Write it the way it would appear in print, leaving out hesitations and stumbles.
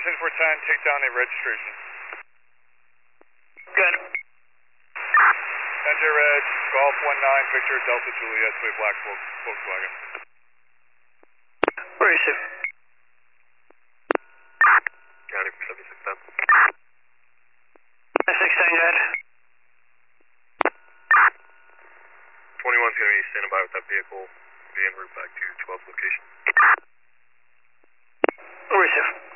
10-4-10, take down a registration. Good. Enter Red, Golf 19, Victor, Delta, Juliet, to a black Volkswagen. Receive. County for 7610. 610, go ahead. 21's going to be standing by with that vehicle, be en route back to 12's location. Receive.